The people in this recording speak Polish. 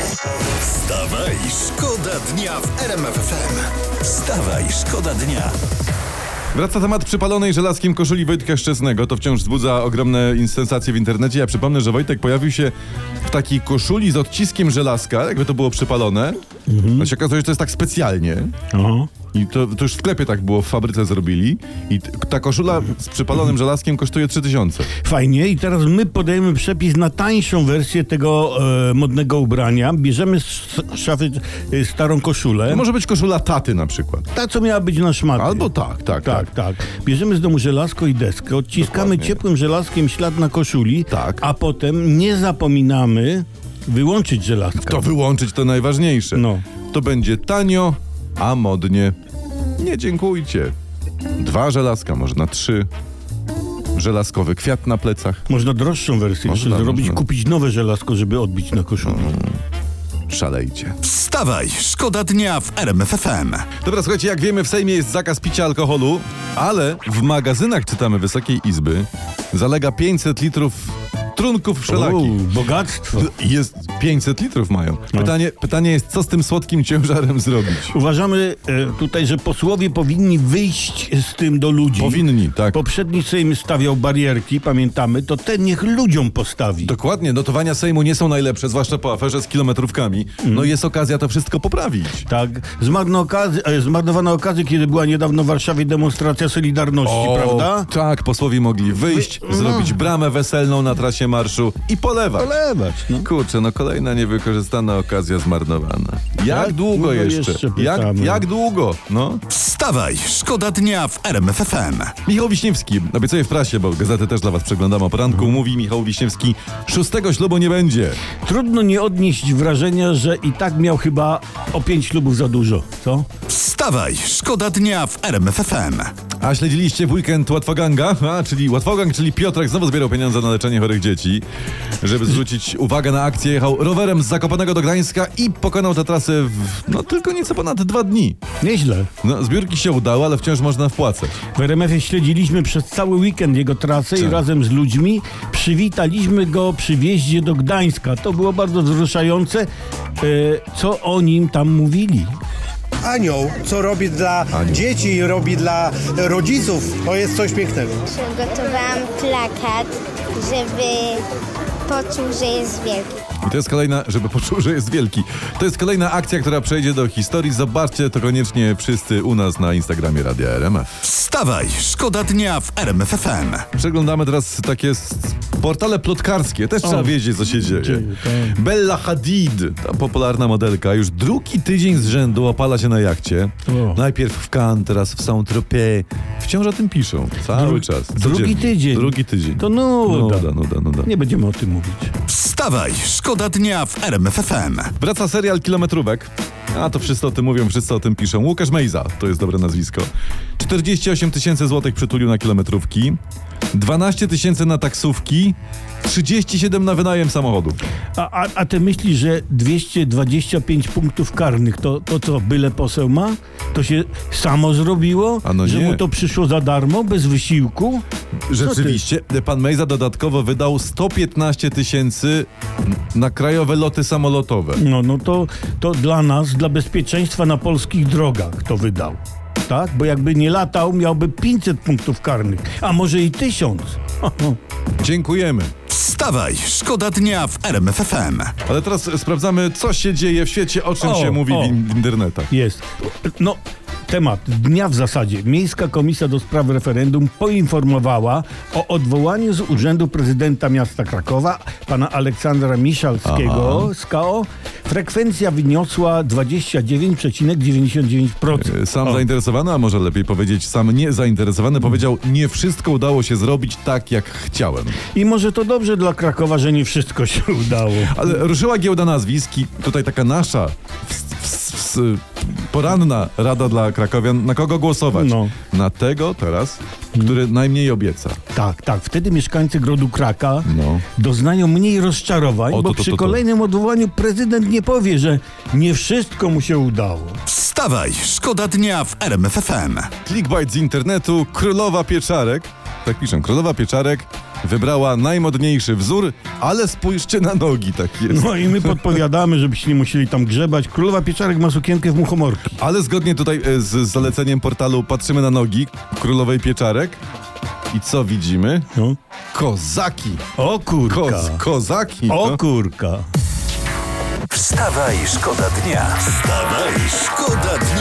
Wstawaj, szkoda dnia w RMF FM. Wstawaj, szkoda dnia. Wraca temat przypalonej żelazkiem koszuli Wojtka Szczesnego. To wciąż wzbudza ogromne sensacje w internecie. Ja przypomnę, że Wojtek pojawił się w takiej koszuli z odciskiem żelazka, jakby to było przypalone. No się okazuje, że to jest tak specjalnie. Aha. I to już w sklepie tak było, w fabryce zrobili. I ta koszula z przypalonym żelazkiem kosztuje 3000. Fajnie. I teraz my podajemy przepis na tańszą wersję tego modnego ubrania. Bierzemy z szafy starą koszulę. To może być koszula taty na przykład. Ta, co miała być na szmaty. Albo tak. Tak. Bierzemy z domu żelazko i deskę, odciskamy Dokładnie. ciepłym żelazkiem ślad na koszuli, Tak. a potem nie zapominamy wyłączyć żelazka. To wyłączyć to najważniejsze. No. To będzie tanio, a modnie. Nie dziękujcie. 2 żelazka, można 3. Żelazkowy kwiat na plecach. Można droższą wersję jeszcze zrobić, kupić nowe żelazko, żeby odbić na koszuli. Szalejcie. Wstawaj, szkoda dnia w RMF FM. Dobra, słuchajcie, jak wiemy, w Sejmie jest zakaz picia alkoholu, ale w magazynach, czytamy, Wysokiej Izby zalega 500 litrów trunków wszelakich. Bogactwo. Jest 500 litrów mają. No. Pytanie jest, co z tym słodkim ciężarem zrobić? Uważamy tutaj, że posłowie powinni wyjść z tym do ludzi. Powinni, tak. Poprzedni Sejm stawiał barierki, pamiętamy, to ten niech ludziom postawi. Dokładnie, notowania Sejmu nie są najlepsze, zwłaszcza po aferze z kilometrówkami. No jest okazja to wszystko poprawić. Tak, zmarnowana okazja, kiedy była niedawno w Warszawie demonstracja Solidarności, prawda? Tak, posłowie mogli wyjść, zrobić bramę weselną na trasie marszu i polewać. No. Kurczę, no kolejna niewykorzystana okazja zmarnowana. Jak długo jeszcze? pytamy. Jak długo? No. Wstawaj, szkoda dnia w RMF FM. Michał Wiśniewski, obiecuję w prasie, bo gazety też dla was przeglądam o poranku, mówi Michał Wiśniewski, 6. ślubu nie będzie. Trudno nie odnieść wrażenia, że i tak miał chyba o 5 ślubów za dużo, co? Wstawaj, szkoda dnia w RMF FM. A śledziliście w weekend Łatwoganga? Czyli Łatwogang, czyli Piotrek znowu zbierał pieniądze na leczenie chorych dzieci. Żeby zwrócić uwagę na akcję, jechał rowerem z Zakopanego do Gdańska i pokonał tę trasę w tylko nieco ponad 2 dni. Nieźle. No, zbiórki się udały, ale wciąż można wpłacać. W RMF-ie śledziliśmy przez cały weekend jego trasę i Tak. razem z ludźmi przywitaliśmy go przy wjeździe do Gdańska. To było bardzo wzruszające. Co o nim tam mówili? Anioł, co robi dla dzieci, robi dla rodziców, to jest coś pięknego. Przygotowałam plakat, żeby poczuł, że jest wielki. I to jest kolejna, żeby poczuł, że jest wielki. To jest kolejna akcja, która przejdzie do historii. Zobaczcie to koniecznie wszyscy u nas na Instagramie Radia RMF. Wstawaj, szkoda dnia w RMF FM. Przeglądamy teraz takie portale plotkarskie. Też trzeba wiedzieć, co się dzieje. tak. Bella Hadid, ta popularna modelka, już drugi tydzień z rzędu opala się na jachcie. O. Najpierw w Cannes, teraz w Saint-Tropez. Wciąż o tym piszą. Cały czas. Drugi Codziennie. tydzień. Drugi tydzień. To nuda. Nuda. Nie będziemy o tym mówić. Wstawaj, szkoda dnia w RMF FM. Wraca serial Kilometrówek. A to wszyscy o tym mówią, wszyscy o tym piszą. Łukasz Mejza, to jest dobre nazwisko. 48 000 złotych przytulił na kilometrówki, 12 000 na taksówki, 37 na wynajem samochodu. A ty myślisz, że 225 punktów karnych to co, byle poseł ma? To się samo zrobiło? A no że nie. mu to przyszło za darmo, bez wysiłku? Rzeczywiście, pan Mejza dodatkowo wydał 115 000 na krajowe loty samolotowe. No to dla nas, dla bezpieczeństwa na polskich drogach to wydał. Tak? Bo jakby nie latał, miałby 500 punktów karnych, a może i 1000. Dziękujemy. Wstawaj, szkoda dnia w RMF FM. Ale teraz sprawdzamy, co się dzieje w świecie, o czym się mówi w internetach. Jest. No, temat dnia w zasadzie. Miejska Komisja do Spraw Referendum poinformowała o odwołaniu z urzędu prezydenta miasta Krakowa, pana Aleksandra Miszalskiego z KO. Frekwencja wyniosła 29,99%. Sam zainteresowany, a może lepiej powiedzieć sam niezainteresowany, powiedział, nie wszystko udało się zrobić tak, jak chciałem. I może to dobrze dla Krakowa, że nie wszystko się udało. Ale ruszyła giełda nazwisk i tutaj taka nasza poranna rada dla krakowian. Na kogo głosować? No. Na tego teraz, który najmniej obieca. Tak. Wtedy mieszkańcy Grodu Kraka No. doznają mniej rozczarowań, bo przy kolejnym odwołaniu prezydent nie powie, że nie wszystko mu się udało. Wstawaj, szkoda dnia w RMF FM. Clickbait z internetu. Królowa Pieczarek. Tak piszą. Królowa Pieczarek wybrała najmodniejszy wzór, ale spójrzcie na nogi, tak jest. No i my podpowiadamy, żebyście nie musieli tam grzebać. Królowa Pieczarek ma sukienkę w muchomorki. Ale zgodnie tutaj z zaleceniem portalu patrzymy na nogi królowej Pieczarek i co widzimy? No. Kozaki. O kurka. Kozaki. O no. kurka. Wstawaj, szkoda dnia. Wstawaj, szkoda dnia.